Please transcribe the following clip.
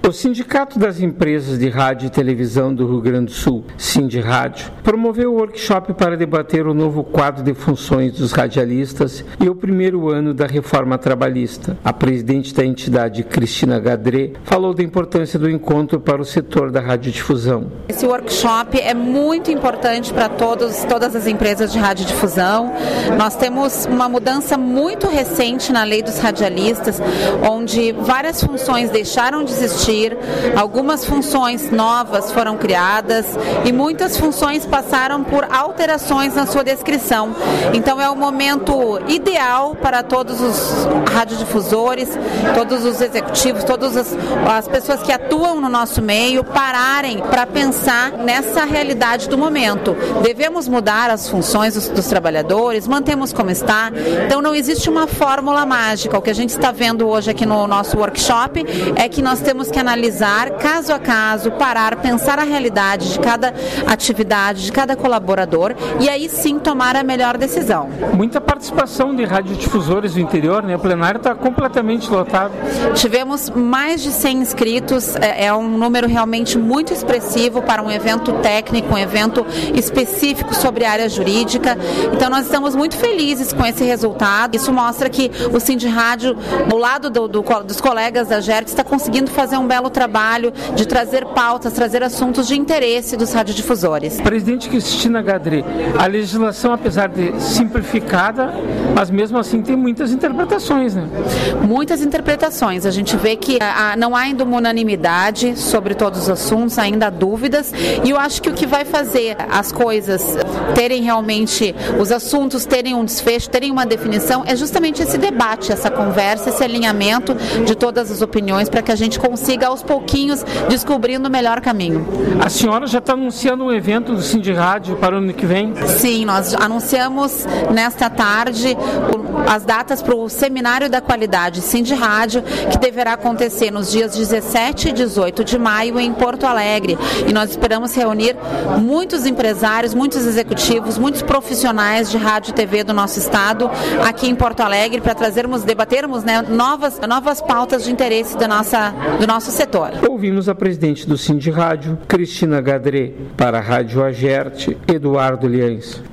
O Sindicato das Empresas de Rádio e Televisão do Rio Grande do Sul, Sindirádio, promoveu o workshop para debater o novo quadro de funções dos radialistas e o primeiro ano da reforma trabalhista. A presidente da entidade, Cristina Gadré, falou da importância do encontro para o setor da radiodifusão. Esse workshop é muito importante para todas as empresas de radiodifusão. Nós temos uma mudança muito recente na lei dos radialistas, onde várias funções deixaram de existir, algumas funções novas foram criadas e muitas funções passaram por alterações na sua descrição. Então é o momento ideal para todos os radiodifusores, todos os executivos, todas as pessoas que atuam no nosso meio pararem para pensar nessa realidade do momento. Devemos mudar as funções dos trabalhadores, mantemos como está. Então não existe uma fórmula mágica. O que a gente está vendo hoje aqui no nosso workshop é que nós temos que analisar caso a caso, parar, pensar a realidade de cada atividade, de cada colaborador e aí sim tomar a melhor decisão. Muita participação de radiodifusores do interior, né? O plenário está completamente lotado. Tivemos mais de 100 inscritos, é um número realmente muito expressivo para um evento técnico, um evento específico sobre a área jurídica. Então nós estamos muito felizes com esse resultado. Isso mostra que o Sindirádio, ao lado dos colegas da GERC, está conseguindo fazer um belo trabalho de trazer pautas, trazer assuntos de interesse dos radiodifusores. Presidente Cristina Gadré, a legislação, apesar de simplificada, mas mesmo assim tem muitas interpretações, né? Muitas interpretações. A gente vê que não há ainda uma unanimidade sobre todos os assuntos, ainda há dúvidas, e eu acho que o que vai fazer as coisas terem realmente, os assuntos terem um desfecho, terem uma definição, é justamente esse debate, essa conversa, esse alinhamento de todas as opiniões para que a gente consiga aos pouquinhos descobrindo o melhor caminho. A senhora já está anunciando um evento do Sindirádio para o ano que vem? Sim, nós anunciamos nesta tarde as datas para o Seminário da Qualidade Sindirádio, que deverá acontecer nos dias 17 e 18 de maio em Porto Alegre. E nós esperamos reunir muitos empresários, muitos executivos, muitos profissionais de rádio e TV do nosso estado aqui em Porto Alegre para debatermos, né, novas pautas de interesse do nosso setor. Ouvimos a presidente do Sindirádio, Cristina Gadré. Para a Rádio Agerte, Eduardo Liães.